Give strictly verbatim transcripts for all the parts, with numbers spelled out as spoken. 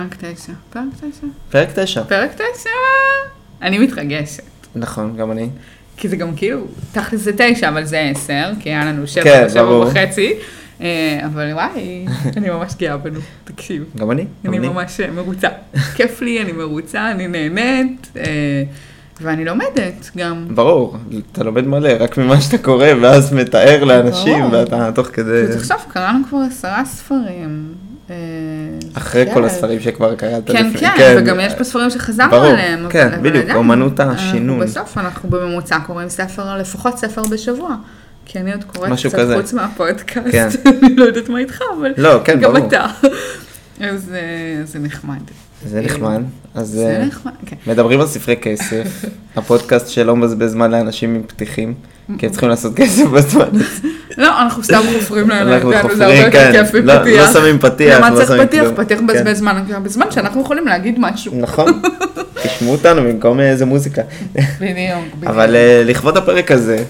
פרק תשע. פרק תשע. פרק תשע. פרק תשע. אני מתרגשת. נכון, גם אני. כי זה גם כאילו, תכל'ס זה תשע, אבל זה עשר, כי היה לנו שבע כן, ושבע ברור. וחצי. אבל וואי, אני ממש גאה בנו, תקשיב. גם אני. גם אני ממש מרוצה. כיף לי, אני מרוצה, אני נהנית, ואני לומדת גם. ברור, אתה לומד מלא, רק ממה שאתה קורא, ואז מתאר לאנשים, ואתה תוך כדי... תחשוב, קראנו כבר עשרה ספרים. אחרי כל הספרים שכבר קראת. כן, כן, וגם יש פה ספרים שחזרנו עליהם. כן, בדיוק, אומנות השינון. בסוף אנחנו בממוצע קוראים ספר, לפחות ספר בשבוע. כי אני עוד קוראת קצת חוץ מהפודקאסט, אני לא יודעת מה איתך, אבל גם אתה. אז זה נחמד. זה נחמד. אז זה נחמד, כן. מדברים על ספרי כסף, הפודקאסט שלא מבזבז זמן לאנשים עם פתיחים, כי הם צריכים לעשות כסף בזמן. לא, אנחנו סתם חופרים להם, אנחנו זה חופרים, הרבה יותר כיף כן, מפתיח. לא שמים פתיח, למה לא צריך שמים פתיח? כלום. פתיח בזבז זמן, בזמן שאנחנו יכולים להגיד משהו. נכון, תשמעו אותנו במקום איזה מוזיקה. בדיוק. אבל לכבוד הפרק הזה,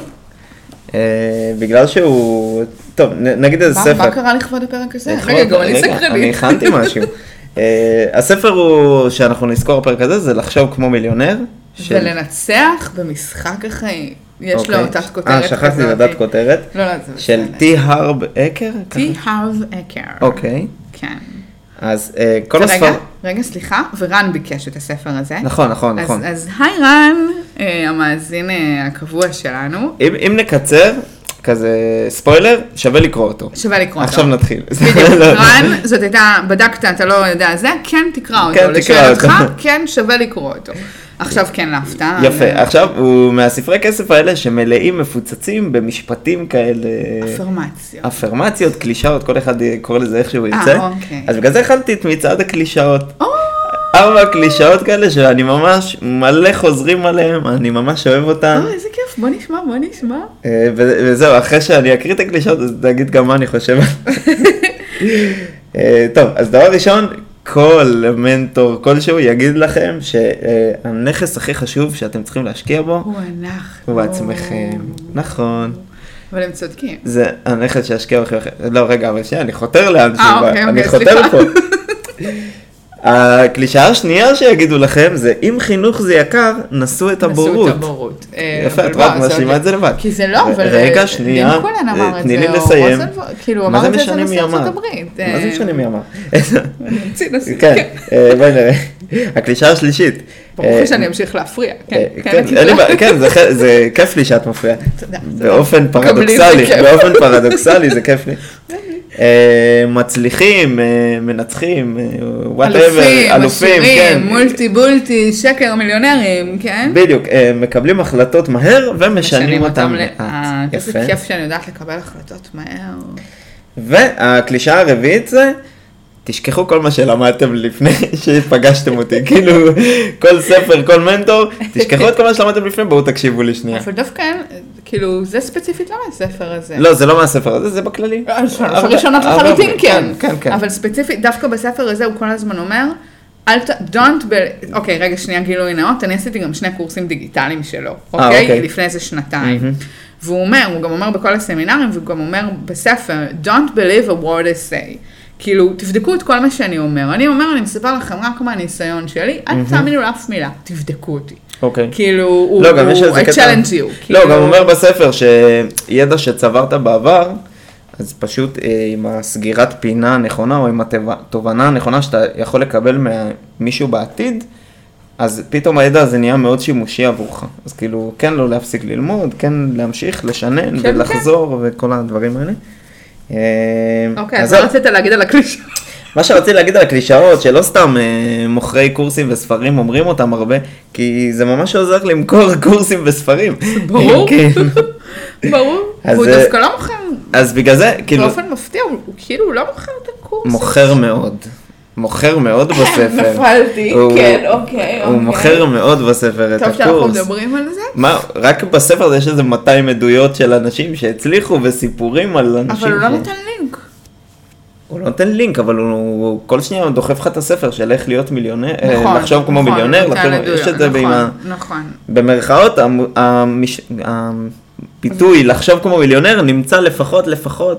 בגלל שהוא, טוב, נגיד איזה ספר. מה קרה לכבוד הפרק הזה? רגע, גם אני סקרנית. אני הכנתי משהו. הספר הוא, שאנחנו נזכור הפרק הזה, זה לחשוב כמו מיליונר. ולנצח במשחק החיים. יש לו אותת כותרת. אה, שכחתי לדעת כותרת. לא, לא, זה של טי הרב אקר? טי הרב אקר. אוקיי. כן. אז כל הספר... רגע, רגע, סליחה, ורן ביקש את הספר הזה. נכון, נכון, נכון. אז היי רן, המאזין הקבוע שלנו. אם נקצר, כזה ספוילר, שווה לקרוא אותו. שווה לקרוא אותו. עכשיו נתחיל. בדיוק, רן, זאת הייתה, בדקת, אתה לא יודע זה, כן תקרא אותו. כן, תקרא אותו. כן, שווה לקרוא אותו. עכשיו כן להפתעה. יפה, עכשיו הוא מהספרי כסף האלה שמלאים מפוצצים במשפטים כאלה. אפרמציות. אפרמציות, קלישאות, כל אחד קורא לזה איך שהוא ירצה. אה, אוקיי. אז בגלל זה הכנתי את מצעד הקלישאות. או! ארבע קלישאות כאלה שאני ממש מלא חוזרים עליהם, אני ממש אוהב אותן. או, איזה כיף, בוא נשמע, בוא נשמע. וזהו, אחרי שאני אקריא את הקלישאות, אז תגיד גם מה אני חושב. טוב, אז דבר ראשון, כל מנטור כלשהו יגיד לכם שהנכס הכי חשוב שאתם צריכים להשקיע בו, הוא אנחנו. הוא בעצמכם. נכון. אבל הם צודקים. זה הנכס שישקיע בכם. לא, רגע, אבל שנייה, אני חותר לאנשהו. אה, אוקיי, אני אוקיי, חותר סליחה. פה. הקלישאה השנייה שיגידו לכם זה, אם חינוך זה יקר, נסו את הבורות. נסו את הבורות. יפה, את רואה, משלימה את זה לבד. כי זה לא, אבל... רגע, שנייה, תני לי לסיים. כאילו, אמר את זה לנשיא ארצות הברית. מה זה משנה מי אמר? נמציא נשיא. כן, בואי נראה. הקלישאה השלישית. ברור שאני אמשיך להפריע. כן, זה כיף לי שאת מפריעה. באופן פרדוקסלי, באופן פרדוקסלי זה כיף לי. מצליחים, מנצחים, אלופים, עשירים, מולטי בולטי, שקר מיליונרים, כן? בדיוק, מקבלים החלטות מהר ומשנים אותם לאט. איזה כיף שאני יודעת לקבל החלטות מהר. והקלישאה הרביעית זה, תשכחו כל מה שלמדתם לפני שפגשתם אותי, כאילו כל ספר, כל מנטור, תשכחו את כל מה שלמדתם לפני, בואו תקשיבו לי שנייה. אבל דווקא, כאילו, זה ספציפית לא מהספר הזה. לא, זה לא מהספר הזה, זה בכללי. ראשונות לחלוטין, כן. כן, כן. אבל ספציפית, דווקא בספר הזה הוא כל הזמן אומר, don't, אוקיי, רגע, שנייה גילוי נאות, אני עשיתי גם שני קורסים דיגיטליים שלו, אוקיי? לפני איזה שנתיים. והוא אומר, הוא גם אומר בכל הסמינרים, והוא גם אומר בספר, don't believe a word I say. כאילו, תבדקו את כל מה שאני אומר. אני אומר, אני מספר לכם רק מהניסיון שלי, אל תאמינו לאף מילה, תבדקו אותי. אוקיי. כאילו, הוא, לא, גם יש איזה I challenge you. לא, גם אומר בספר שידע שצברת בעבר, אז פשוט עם הסגירת פינה הנכונה, או עם התובנה הנכונה שאתה יכול לקבל ממישהו בעתיד, אז פתאום הידע הזה נהיה מאוד שימושי עבורך. אז כאילו, כן לא להפסיק ללמוד, כן להמשיך, לשנן ולחזור וכל הדברים האלה. אוקיי, אז מה רצית להגיד על הקלישאות? מה שרציתי להגיד על הקלישאות, שלא סתם מוכרי קורסים וספרים אומרים אותם הרבה, כי זה ממש עוזר למכור קורסים וספרים. ברור, ברור. הוא דווקא לא מוכר. אז בגלל זה, כאילו... באופן מפתיע, הוא כאילו לא מוכר את הקורס. מוכר מאוד. מוכר מאוד בספר. נפלתי, כן, אוקיי. הוא מוכר מאוד בספר את הקורס. טוב שאנחנו מדברים על זה? מה, רק בספר הזה יש איזה מאתיים עדויות של אנשים שהצליחו וסיפורים על אנשים. אבל הוא לא נותן לינק. הוא לא נותן לינק, אבל הוא כל שניה הוא דוחף לך את הספר של איך להיות מיליונר, נכון, לחשוב כמו נכון, מיליונר, נותן עדויות, יש את זה נכון, במה... נכון. במרכאות, הביטוי לחשוב כמו מיליונר נמצא לפחות, לפחות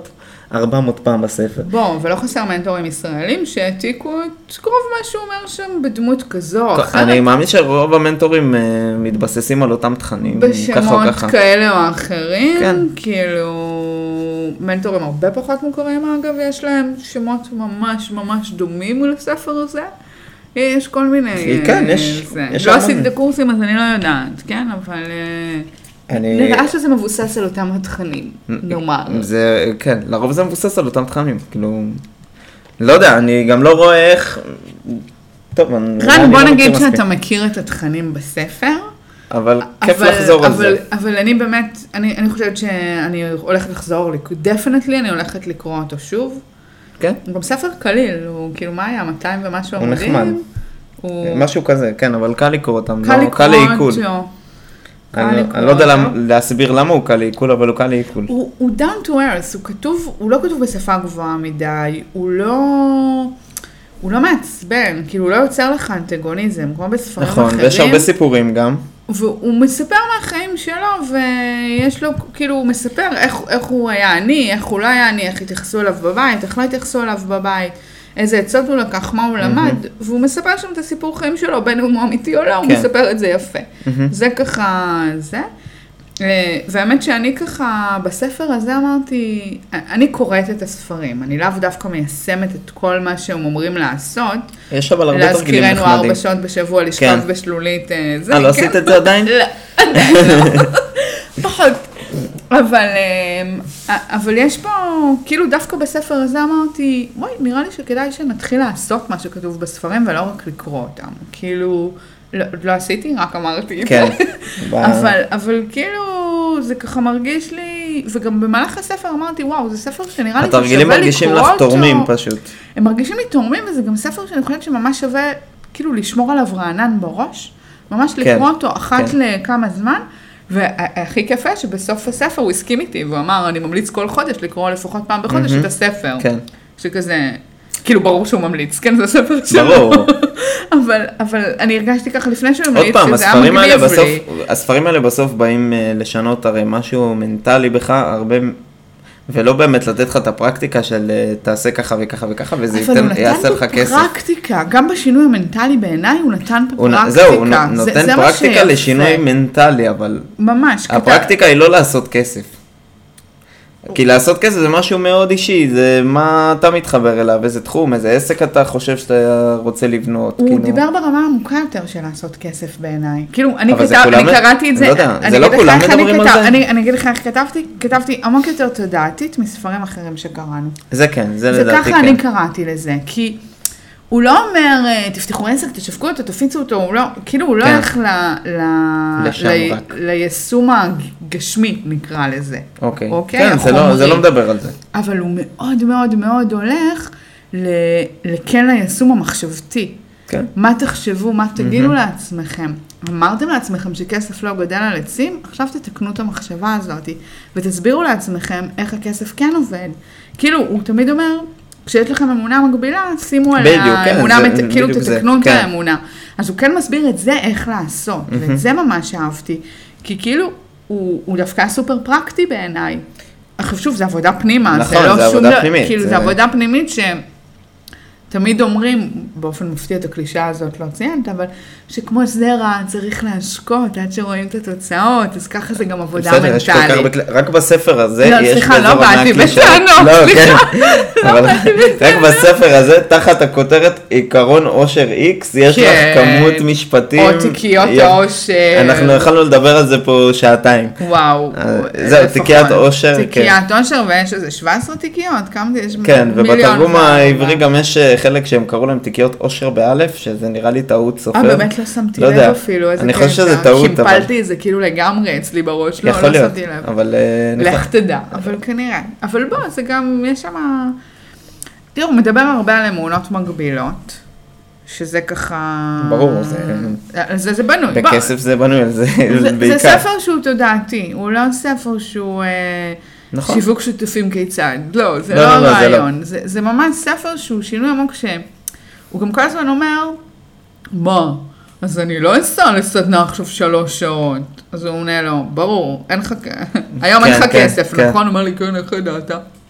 ארבע מאות פעם בספר. בוא, ולא חסר מנטורים ישראלים שהעתיקו את קרוב מה שהוא אומר שם בדמות כזו או אחרת. אני מאמין שרוב המנטורים מתבססים על אותם תכנים, בשמות כאלה או אחרים, כן. כאילו, מנטורים הרבה פחות מוכרים אגב, יש להם שמות ממש ממש דומים לספר הזה. יש כל מיני... כן, יש. יש לא עשיתי את הקורסים, אז אני לא יודעת, כן, אבל... אני... נראה שזה מבוסס על אותם התכנים, נאמר. זה, כן, לרוב זה מבוסס על אותם תכנים, כאילו... לא יודע, אני גם לא רואה איך... טוב, אני... רן, בוא נגיד שאתה מכיר את התכנים בספר. אבל כיף לחזור על זה. אבל אני באמת, אני חושבת שאני הולכת לחזור, דפנטלי אני הולכת לקרוא אותו שוב. כן? הוא גם ספר קליל, הוא כאילו מה היה, מאתיים ומשהו עמודים. הוא נחמד. משהו כזה, כן, אבל קל לקרוא אותם. קל לקרוא אותו. אני לא יודע להסביר למה הוא קל לעיכול, אבל הוא קל לעיכול. הוא down to earth, הוא כתוב, הוא לא כתוב בשפה גבוהה מדי, הוא לא... הוא לא מעצבן, כאילו הוא לא יוצר לך אנטגוניזם, כמו בספרים אחרים. נכון, ויש הרבה סיפורים גם. והוא מספר מהחיים שלו, ויש לו, כאילו הוא מספר איך, איך הוא היה עני, איך הוא לא היה עני, איך התייחסו אליו בבית, איך לא התייחסו אליו בבית, איזה עצות הוא לקח, מה הוא למד, והוא מספר שם את הסיפור חיים שלו, בין הוא אמיתי או לא, הוא מספר את זה יפה. זה ככה, זה. והאמת שאני ככה, בספר הזה אמרתי, אני קוראת את הספרים, אני לאו דווקא מיישמת את כל מה שהם אומרים לעשות. יש אבל הרבה תרגילים נחמדים. להזכירנו ארבע שעות בשבוע לשכב בשלולית. אה, לא עשית את זה עדיין? לא, עדיין לא. פחות. אבל, אבל יש פה, כאילו דווקא בספר הזה אמרתי, וואי, נראה לי שכדאי שנתחיל לעשות מה שכתוב בספרים ולא רק לקרוא אותם. כאילו, לא, לא עשיתי, רק אמרתי את זה. אבל, אבל כאילו, זה ככה מרגיש לי, וגם במהלך הספר אמרתי, וואו, זה ספר שנראה לי ששווה לקרוא אותו. התרגילים מרגישים לך תורמים פשוט. הם מרגישים לי תורמים, וזה גם ספר שאני חושבת שממש שווה, כאילו, לשמור עליו רענן בראש, ממש לקרוא אותו אחת לכמה זמן, והכי כיפה שבסוף הספר הוא הסכים איתי, והוא אמר, אני ממליץ כל חודש לקרוא לפחות פעם בחודש את הספר. כן. שכזה, כאילו ברור שהוא ממליץ, כן, זה הספר שלו. ברור. אבל, אבל אני הרגשתי ככה לפני שהוא ממליץ, שזה היה מגניב לי. הספרים האלה בסוף באים לשנות הרי משהו מנטלי בך, הרבה... ולא באמת לתת לך את הפרקטיקה של תעשה ככה וככה וככה, וזה יעשה לך כסף. אבל הוא נתן פה פרקטיקה, גם בשינוי המנטלי בעיניי הוא נתן פה פרקטיקה. זהו, הוא נותן פרקטיקה לשינוי מנטלי, אבל... ממש. הפרקטיקה היא לא לעשות כסף. כי לעשות כסף זה משהו מאוד אישי, זה מה אתה מתחבר אליו, איזה תחום, איזה עסק אתה חושב שאתה רוצה לבנות. הוא דיבר ברמה עמוקה יותר של לעשות כסף בעיניי. כאילו, אני קראתי את זה, לא יודע, זה לא כולם מדברים על זה? אני אגיד לך איך כתבתי, כתבתי עמוק יותר תודעתית מספרים אחרים שקראנו. זה כן, זה לדעתי כן. זה ככה אני קראתי לזה, כי הוא לא אומר, תפתחו עסק, תשווקו אותו, תפיצו אותו, הוא לא, כאילו הוא לא הולך ליישום הגשמי, נקרא לזה. אוקיי, כן, זה לא מדבר על זה. אבל הוא מאוד מאוד מאוד הולך לכן ליישום המחשבתי. מה תחשבו, מה תגידו לעצמכם. אמרתם לעצמכם שכסף לא גדל על עצים, עכשיו תתקנו את המחשבה הזאת, ותסבירו לעצמכם איך הכסף כן עובד. כאילו, הוא תמיד אומר, כשיש לכם אמונה מגבילה, שימו עליה אמונה, כאילו תתקנו את האמונה. אז הוא כן מסביר את זה איך לעשות, ואת זה ממש אהבתי, כי כאילו הוא דווקא סופר פרקטי בעיניי. עכשיו שוב, זה עבודה פנימה, נכון, זה עבודה פנימית. כאילו זה עבודה פנימית ש... תמיד אומרים, באופן מפתיע את הקלישה הזאת לא ציינת, אבל שכמו זרע צריך להשקות עד שרואים את התוצאות, אז ככה זה גם עבודה מנטלית. בסדר, יש כל כך, רק בספר הזה יש... לא, סליחה, לא באתי בטענות, סליחה. אבל רק בספר הזה, תחת הכותרת עיקרון עושר X, יש לך כמות משפטים. או תיקיות עושר. אנחנו יכולנו לדבר על זה פה שעתיים. וואו. זהו, תיקיית עושר. תיקיית עושר, ויש איזה שבע עשרה תיקיות, כמה יש? כן, ובתרגום העברי גם יש חלק שהם קראו להם תיקיות עושר באלף, שזה נראה לי טעות סופר. אה, באמת לא שמתי לב אפילו, איזה אני חושב שזה טעות, אבל... קימפלתי את זה כאילו לגמרי אצלי בראש, לא, לא שמתי לב. אבל... לך תדע, אבל כנראה. אבל בוא, זה גם, יש שם... תראו, הוא מדבר הרבה על אמונות מגבילות, שזה ככה... ברור, זה... זה, זה בנוי. בכסף זה בנוי, זה בעיקר. זה ספר שהוא תודעתי, הוא לא ספר שהוא... נכון. שיווק שותפים כיצד. לא, זה לא, לא, לא הרעיון. זה, לא. זה, זה ממש ספר שהוא שינוי עמוק שהוא גם כל הזמן אומר, מה? אז אני לא אסע לסדנה עכשיו שלוש שעות. אז הוא עונה לו, ברור, אין לך, היום אין לך כסף, נכון? הוא אומר לי, כן, איך ידעת?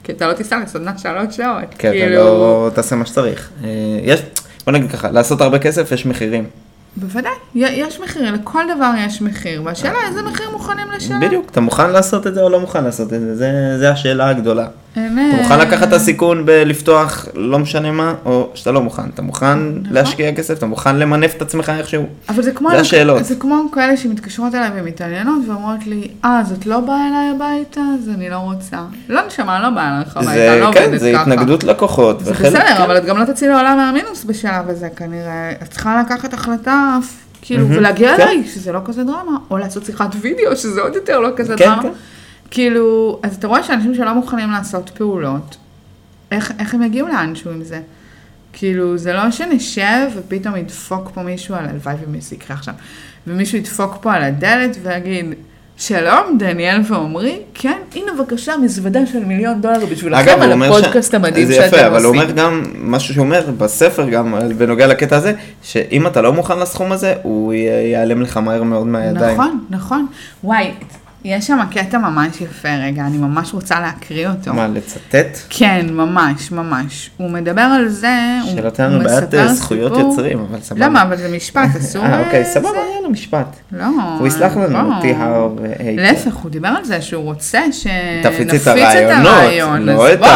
כי אתה לא תיסע לסדנה שלוש שעות. כן, אתה לא תעשה מה שצריך. יש, בוא נגיד ככה, לעשות הרבה כסף יש מחירים. בוודאי, יש מחיר, לכל דבר יש מחיר, והשאלה איזה מחיר מוכנים לשלם. בדיוק, אתה מוכן לעשות את זה או לא מוכן לעשות את זה, זה, זה השאלה הגדולה. אמת. אתה מוכן לקחת את הסיכון בלפתוח לא משנה מה, או שאתה לא מוכן, אתה מוכן להשקיע כסף, אתה מוכן למנף את עצמך איכשהו, אבל זה כמו, זה השאלות. זה כמו כאלה שמתקשרות אליי ומתעניינות ואומרות לי, אה, זאת לא באה אליי הביתה, אז אני לא רוצה. לא נשמע, לא באה אליך הביתה, לא עובדת ככה. כן, זה התנגדות לקוחות. זה בסדר, אבל את גם לא תציעי לעולם מהמינוס בשלב הזה, כנראה. את צריכה לקחת החלטה, כאילו, ולהגיע אליי, שזה לא כזה דרמה, או לעשות שיחת וידאו, שזה עוד יותר לא כזה דרמה. כאילו, אז אתה רואה שאנשים שלא מוכנים לעשות פעולות, איך, איך הם יגיעו לאנשהו עם זה? כאילו, זה לא שנשב ופתאום ידפוק פה מישהו על הלוואי ומישהו יקרה עכשיו, ומישהו ידפוק פה על הדלת ויגיד, שלום, דניאל ועומרי, כן, הנה בבקשה מזוודה של מיליון דולר בשבילכם על הפודקאסט המדהים שאתם עושים. זה יפה, אבל הוא אומר גם, משהו שהוא אומר בספר גם, בנוגע לקטע הזה, שאם אתה לא מוכן לסכום הזה, הוא ייעלם לך מהר מאוד מהידיים. נכון, נכון. וואי, יש שם קטע ממש יפה, רגע, אני ממש רוצה להקריא אותו. מה, לצטט? כן, ממש, ממש. הוא מדבר על זה, שלא תהיינו בעיית זכויות יוצרים, אבל סבבה. למה, אבל זה משפט, אסור. אה, אוקיי, סבבה, היה לו משפט. לא. הוא יסלח לנו, טיהר והיית. להפך, הוא דיבר על זה שהוא רוצה שנפיץ את הרעיונות, לא את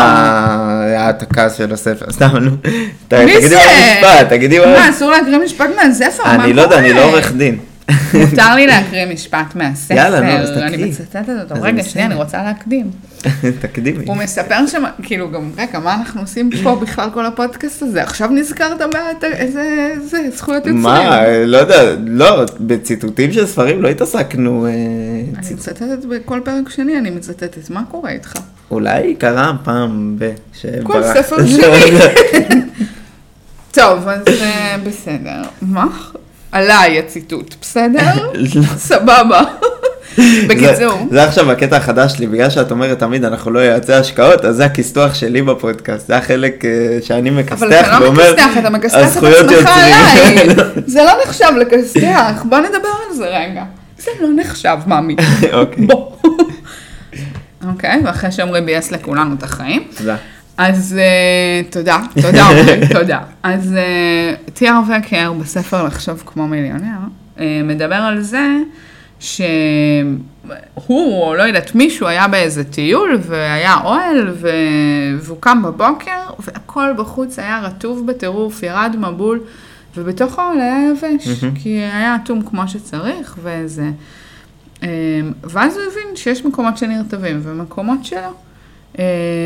העתקה של הספר. סתם, נו. תגידי מה המשפט, תגידי מה. מה, אסור להקריא משפט מהספר? אני לא יודע, אני לא עורך דין. מותר לי להקריא משפט מהספר, יאללה, נו, אז תקריא. אני מצטטת אותו. רגע, שנייה, אני רוצה להקדים. תקדימי. הוא מספר שם, כאילו גם, רגע, מה אנחנו עושים פה בכלל כל הפודקאסט הזה? עכשיו נזכרת איזה זכויות יוצרים. מה, לא יודע, לא, בציטוטים של ספרים לא התעסקנו. אני מצטטת בכל פרק שני, אני מצטטת, מה קורה איתך? אולי קרה פעם ב... כל ספר שני. טוב, אז בסדר. מה? עליי הציטוט, בסדר? סבבה. בקיצור. זה עכשיו הקטע החדש שלי, בגלל שאת אומרת תמיד אנחנו לא יועצי השקעות, אז זה הכסתוח שלי בפודקאסט, זה החלק שאני מקסתח ואומר, אבל אתה לא מקסתח, אתה מקסתח את עצמך עליי. זה לא נחשב לקסתח, בוא נדבר על זה רגע. זה לא נחשב, מאמי. אוקיי. בוא. אוקיי, ואחרי שאומרי בייס לכולנו את החיים. תודה. אז תודה, תודה אומרי, תודה. אז טיאר וקר בספר לחשוב כמו מיליונר, מדבר על זה שהוא, או לא יודעת, מישהו היה באיזה טיול והיה אוהל והוא קם בבוקר והכל בחוץ היה רטוב בטירוף, ירד מבול ובתוך האוהל היה יבש, כי היה אטום כמו שצריך וזה. ואז הוא הבין שיש מקומות שנרטבים ומקומות שלא.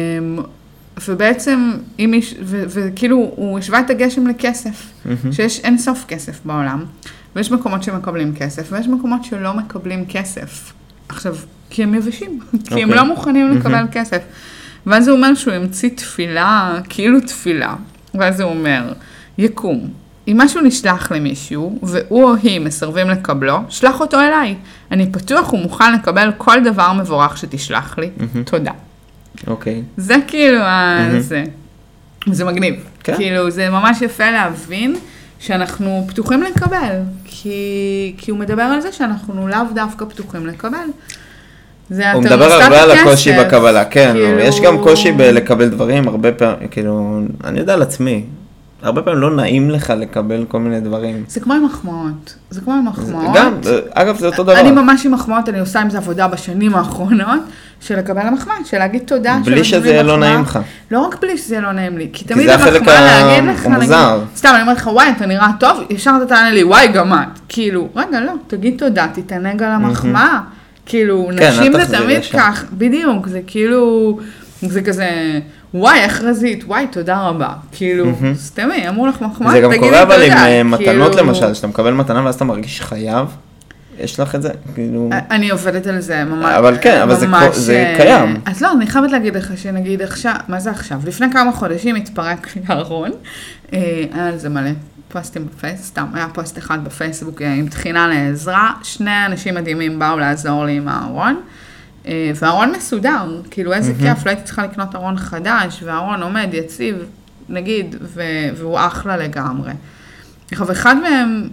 ובעצם, וכאילו, הוא השווה את הגשם לכסף, שיש אין סוף כסף בעולם, ויש מקומות שמקבלים כסף, ויש מקומות שלא מקבלים כסף. עכשיו, כי הם יבשים, כי הם לא מוכנים לקבל כסף. ואז הוא אומר שהוא המציא תפילה, כאילו תפילה, ואז הוא אומר, יקום, אם משהו נשלח למישהו, והוא או היא מסרבים לקבלו, שלח אותו אליי. אני פתוח ומוכן לקבל כל דבר מבורך שתשלח לי. תודה. אוקיי. זה כאילו, זה, זה מגניב. כאילו, זה ממש יפה להבין שאנחנו פתוחים לקבל, כי, כי הוא מדבר על זה שאנחנו לאו דווקא פתוחים לקבל. הוא מדבר הרבה על הקושי בקבלה, כן, יש גם קושי בלקבל דברים, הרבה פעמים, כאילו, אני יודע על עצמי. הרבה פעמים לא נעים לך לקבל כל מיני דברים. זה כמו עם מחמאות. זה כמו עם מחמאות. גם, אגב, זה אותו דבר. אני ממש עם מחמאות, אני עושה עם זה עבודה בשנים האחרונות, של לקבל המחמאה, של להגיד תודה. בלי שזה יהיה לא נעים לך. לא רק בלי שזה לא נעים לי, כי תמיד המחמאה להגיד לך, סתם, אני אומרת לך, וואי, אתה נראה טוב, ישר אתה תענה לי, וואי, גם את. כאילו, רגע, לא, תגיד תודה, תתענג על המחמאה. כאילו, נשים זה תמיד כך, בדיוק, זה כאילו, זה כזה... וואי, איך רזית, וואי, תודה רבה. כאילו, סתמי, אמרו לך מחמאה, תגידי תודה. זה גם קורה אבל עם מתנות למשל, שאתה מקבל מתנה ואז אתה מרגיש חייב, יש לך את זה? אני עובדת על זה ממש. אבל כן, אבל זה קיים. אז לא, אני חייבת להגיד לך שנגיד עכשיו, מה זה עכשיו? לפני כמה חודשים התפרק לי הארון, היה על זה מלא פוסטים בפייס, סתם, היה פוסט אחד בפייסבוק עם תחינה לעזרה, שני אנשים מדהימים באו לעזור לי עם הארון, והארון מסודר, כאילו איזה כיף, לא הייתי צריכה לקנות ארון חדש, והארון עומד, יציב, נגיד, והוא אחלה לגמרי. אחד מהם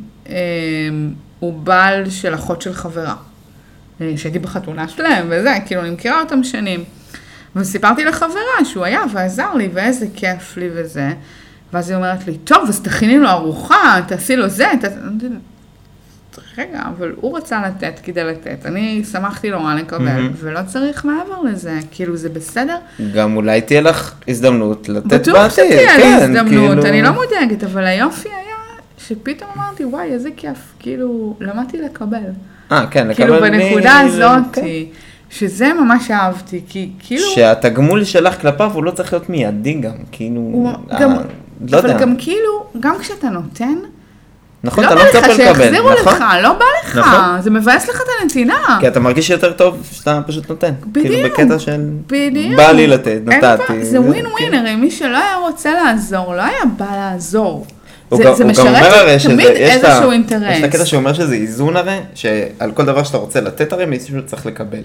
הוא בעל של אחות של חברה, שהייתי בחתונה שלהם, וזה, כאילו אני מכירה אותם שנים. וסיפרתי לחברה שהוא היה ועזר לי, ואיזה כיף לי וזה. ואז היא אומרת לי, טוב, אז תכיני לו ארוחה, תעשי לו זה, ת... רגע, אבל הוא רצה לתת כדי לתת. אני שמחתי לו מה לקבל, mm-hmm. ולא צריך מעבר לזה. כאילו, זה בסדר. גם אולי תהיה לך הזדמנות לתת בעתיד. בטוח שתהיה לי הזדמנות, כאילו... אני לא מודאגת, אבל היופי היה שפתאום אמרתי, וואי, איזה כיף. כאילו, למדתי לקבל. אה, כן, לקבל כאילו, בנקודה מ... הזאת, כן. שזה ממש אהבתי, כי כאילו... שהתגמול שלך כלפיו הוא לא צריך להיות מיידי גם, כאילו... הוא... אה, גם... לא אבל יודע. גם כאילו, גם כשאתה נותן... נכון, לא אתה לא מצפה לקבל, נכון? שיחזירו נכון? לך, לא בא לך, נכון. זה מבאס לך את הנתינה. כי אתה מרגיש יותר טוב שאתה פשוט נותן. בדיוק, כאילו בקטע של... בדיוק. בא לי לתת, נתתי. זה ווין ווין, הרי מי שלא היה רוצה לעזור, לא היה בא לעזור. הוא זה, גם, זה הוא גם אומר משרת הרי תמיד איזשהו ה... אינטרס. יש את הקטע שאומר שזה איזון הרי, שעל כל דבר שאתה רוצה לתת הרי, מישהו צריך לקבל.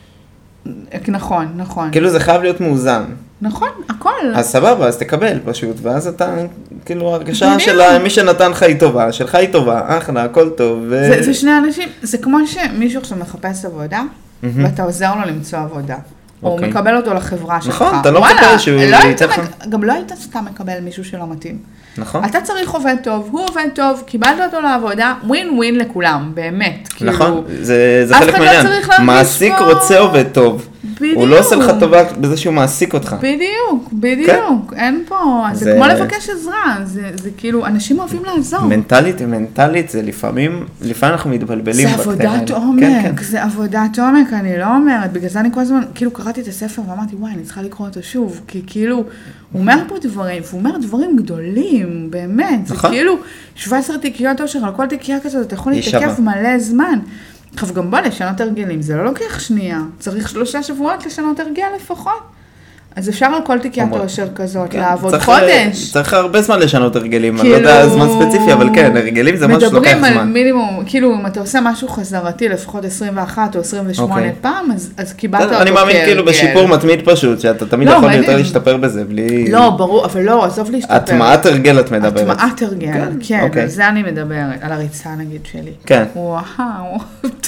נכון, נכון. כאילו זה חייב להיות מאוזן. נכון, הכל. אז סבבה, אז תקבל פשוט, ואז אתה, כאילו, הרגשה של מי שנתן לך היא טובה, שלך היא טובה, אחלה, הכל טוב. ו... זה, זה שני אנשים, זה כמו שמישהו עכשיו מחפש עבודה, mm-hmm. ואתה עוזר לו למצוא עבודה. Okay. או הוא מקבל אותו לחברה שלך. נכון, אתה לא מקבל שהוא... לא היית מק... גם לא היית סתם מקבל מישהו שלא מתאים. נכון. אתה צריך עובד טוב, הוא עובד טוב, קיבלת אותו לעבודה, ווין ווין לכולם, באמת. נכון, כאילו, זה, זה חלק מעניין. מעסיק פה... רוצה עובד טוב. בדיוק. הוא לא עושה לך טובה בזה שהוא מעסיק אותך. בדיוק, בדיוק. כן? אין פה, זה... זה כמו לבקש עזרה, זה, זה כאילו, אנשים אוהבים לעזור. מנטלית, מנטלית, זה לפעמים, לפעמים אנחנו מתבלבלים. זה עבודת עומק, כן, כן. זה עבודת עומק, אני לא אומרת, בגלל זה אני כל הזמן, כאילו קראתי את הספר ואמרתי, וואי, אני צריכה לקרוא אותו שוב, כי כאילו, הוא אומר פה דברים, והוא אומר דברים גדולים, באמת, נכון. זה כאילו, שבע עשרה תיקיות אושר, על כל תיקייה כזאת, אתה יכול להתעכב מלא זמן. עכשיו גם בוא לשנות הרגלים, זה לא לוקח שנייה, צריך שלושה שבועות לשנות הרגל לפחות. אז אפשר על כל תיקיית אושר כזאת, לעבוד חודש. צריך הרבה זמן לשנות הרגלים, אני לא יודע זמן ספציפי, אבל כן, הרגלים זה משהו שלוקח זמן. מדברים על מינימום, כאילו אם אתה עושה משהו חזרתי, לפחות עשרים ואחת או עשרים ושמונה פעם, אז קיבלת אותו כהרגל. אני מאמין כאילו בשיפור מתמיד פשוט, שאתה תמיד יכול יותר להשתפר בזה, בלי... לא, ברור, אבל לא, עזוב להשתפר. הטמעת הרגל את מדברת. הטמעת הרגל, כן, על זה אני מדברת, על הריצה נגיד שלי. כן. וואו.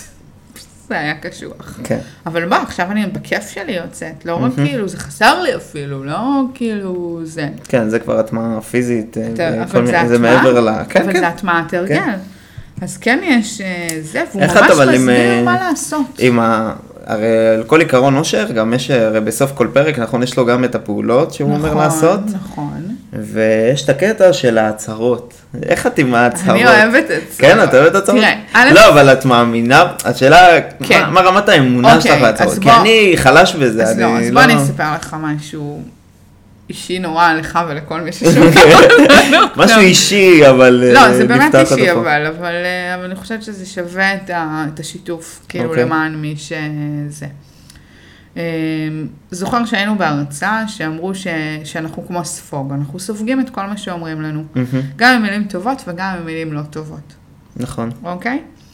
זה היה קשוח. כן. אבל בוא, עכשיו אני בכיף שלי יוצאת, לא רק כאילו, זה חסר לי אפילו, לא כאילו זה. כן, זה כבר הטמעה פיזית, זה מעבר ל... אבל זה הטמעת הרגל. אז כן יש זה, והוא ממש מסביר מה לעשות. הרי על כל עיקרון אושר, גם יש, הרי בסוף כל פרק, נכון, יש לו גם את הפעולות שהוא אומר לעשות. נכון, נכון. ויש את הקטע של ההצהרות. איך את עם ההצהרות? אני אוהבת את זה. כן, את אוהבת את הצהרות? תראה, לא, אבל את מאמינה, השאלה, מה רמת האמונה שלך להצהרות? כי אני חלש בזה. אז לא, אז בוא אני אספר לך משהו אישי נורא לך ולכל מי ששומע. משהו אישי, אבל... לא, זה באמת אישי, אבל אני חושבת שזה שווה את השיתוף, כאילו למען מי שזה. זוכר שהיינו בהרצאה שאמרו ש, שאנחנו כמו ספוג, אנחנו סופגים את כל מה שאומרים לנו, גם עם מילים טובות וגם עם מילים לא טובות. נכון. אוקיי?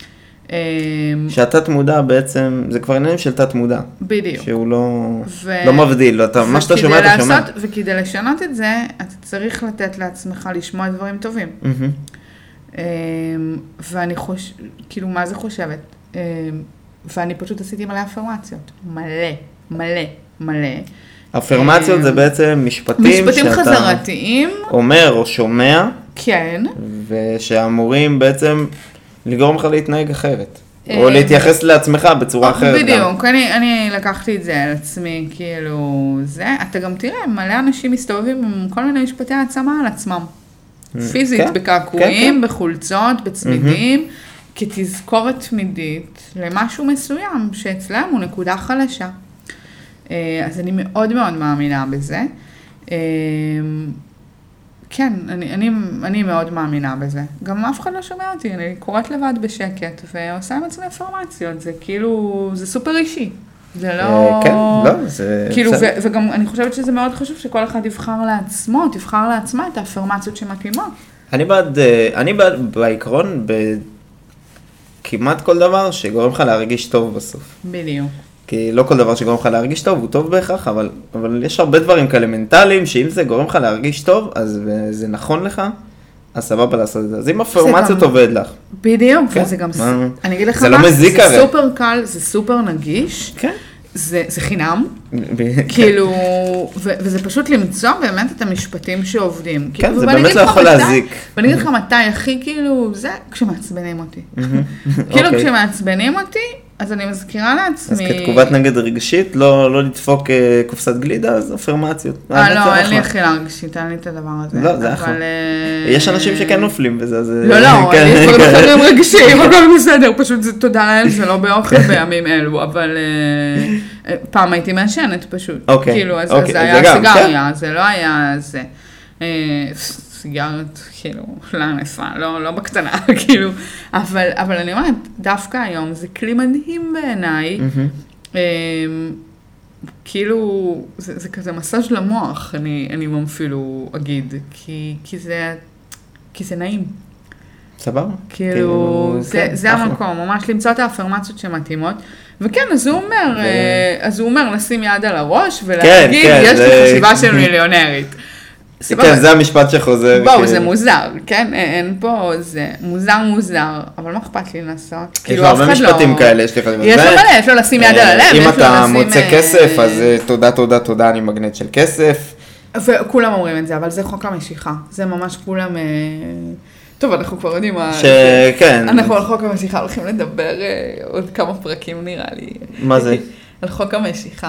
שהתת מודע בעצם, זה כבר עניינים של תת מודע. בדיוק. שהוא לא, ו... לא מבדיל, אתה, מה שאתה שומע, אתה שומע. וכדי לשנות את זה, אתה צריך לתת לעצמך לשמוע דברים טובים. ואני חוש... כאילו, מה זה חושבת? ואני פשוט עשיתי מלא אפרמציות. מלא, מלא, מלא. אפרמציות זה בעצם משפטים משפטים חזרתיים. אומר או שומע. כן. ושאמורים בעצם לגרום לך להתנהג אחרת. או להתייחס לעצמך בצורה אחרת. בדיוק, אני לקחתי את זה על עצמי, כאילו זה. אתה גם תראה, מלא אנשים מסתובבים עם כל מיני משפטי העצמה על עצמם. פיזית, בקעקועים, בחולצות, בצמידים. כתזכורת תמידית למשהו מסוים, שאצלם הוא נקודה חלשה. אז אני מאוד מאוד מאמינה בזה. כן, אני, אני, אני מאוד מאמינה בזה. גם אף אחד לא שומע אותי, אני קוראת לבד בשקט, ועושה עם עצמי אפרמציות, זה כאילו, זה סופר אישי. זה לא... כן, לא, זה... כאילו, ו- וגם אני חושבת שזה מאוד חשוב שכל אחד יבחר לעצמו, תבחר לעצמה את האפרמציות שמתאימות. אני בעד, אני בעד, בעיקרון, ב... כמעט כל דבר שגורם לך להרגיש טוב בסוף. בדיוק. כי לא כל דבר שגורם לך להרגיש טוב הוא טוב בהכרח, אבל, אבל יש הרבה דברים כאלה מנטליים, שאם זה גורם לך להרגיש טוב, אז זה נכון לך, אז סבבה לעשות את זה. אז אם הפורמציות גם... עובד לך. בדיוק, כן? וזה גם, מה... אני אגיד לך זה מה, לא מזיק זה הרי. סופר קל, זה סופר נגיש. כן. זה, זה חינם, כאילו, ו, וזה פשוט למצוא באמת את המשפטים שעובדים. כן, זה באמת לא יכול להזיק. ואני אגיד לך מתי הכי, כאילו, זה כשמעצבנים אותי. כאילו, כשמעצבנים אותי, אז אני מזכירה לעצמי... אז כתגובת נגד רגשית, לא, לא לדפוק קופסת גלידה, אז אפרמציות. אה, לא, אין לי אכילה רגשית, אין לי את הדבר הזה. לא, זה אחלה. יש אנשים שכן נופלים בזה, אז... לא, לא, אני כבר דברים רגשיים, הכל בסדר, פשוט זה תודה לאל, זה לא באוכל בימים אלו, אבל פעם הייתי מעשנת פשוט. אוקיי, כאילו, אז אוקיי, זה היה סיגריה, זה לא היה זה. סיגריות, כאילו, לענפה, לא, לא בקטנה, כאילו, אבל, אבל אני אומרת, דווקא היום זה כלי מדהים בעיניי, mm-hmm. כאילו, זה, זה כזה מסאז' למוח, אני, אני אפילו אגיד, כי, כי זה, כי זה נעים. סבבה. כאילו, זה, כן, זה המקום, ממש למצוא את האפרמציות שמתאימות, וכן, אז הוא אומר, ו... אז הוא אומר, לשים יד על הראש, ולהגיד, כן, כן, יש זה... לי חשיבה של מיליונרית. כן, זה המשפט שחוזר. בואו, זה מוזר, כן? אין פה, זה מוזר מוזר, אבל מה אכפת לי לנסות? יש לו הרבה משפטים כאלה, יש לך... יש לו מלא, יש לו לשים יד על הלב. אם אתה מוצא כסף, אז תודה, תודה, תודה, אני מגנט של כסף. וכולם אומרים את זה, אבל זה חוק המשיכה. זה ממש כולם... טוב, אנחנו כבר יודעים מה... שכן. אנחנו על חוק המשיכה הולכים לדבר עוד כמה פרקים, נראה לי. מה זה? על חוק המשיכה.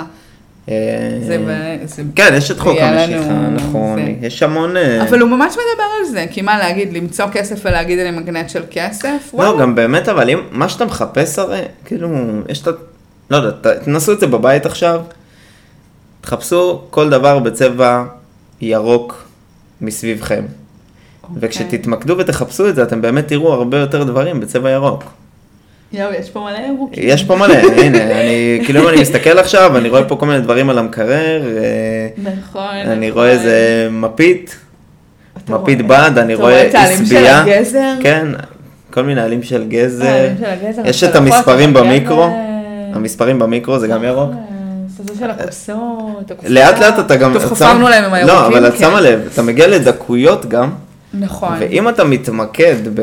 כן, יש את חוק המשיכה, נכון, יש המון... אבל הוא ממש מדבר על זה, כי מה להגיד, למצוא כסף ולהגיד אני מגנט של כסף? לא, גם באמת, אבל אם מה שאתה מחפש הרי, כאילו, יש את... לא יודע, תנסו את זה בבית עכשיו, תחפשו כל דבר בצבע ירוק מסביבכם, וכשתתמקדו ותחפשו את זה, אתם באמת תראו הרבה יותר דברים בצבע ירוק. יואו, יש פה מלא ירוקים. יש פה מלא, הנה, אני, כאילו אם אני מסתכל עכשיו, אני רואה פה כל מיני דברים על המקרר, נכון, אני רואה איזה מפית, מפית בד, אני רואה איסבייה. אתה רואה את העלים של הגזר? כן, כל מיני עלים של גזר. העלים של הגזר. יש את המספרים במיקרו, המספרים במיקרו זה גם ירוק. זה של הכוסות, לאט לאט אתה גם... טוב, חפרנו להם עם הירוקים. לא, אבל את שמה לב, אתה מגיע לדקויות גם. נכון. ואם אתה מתמקד ב...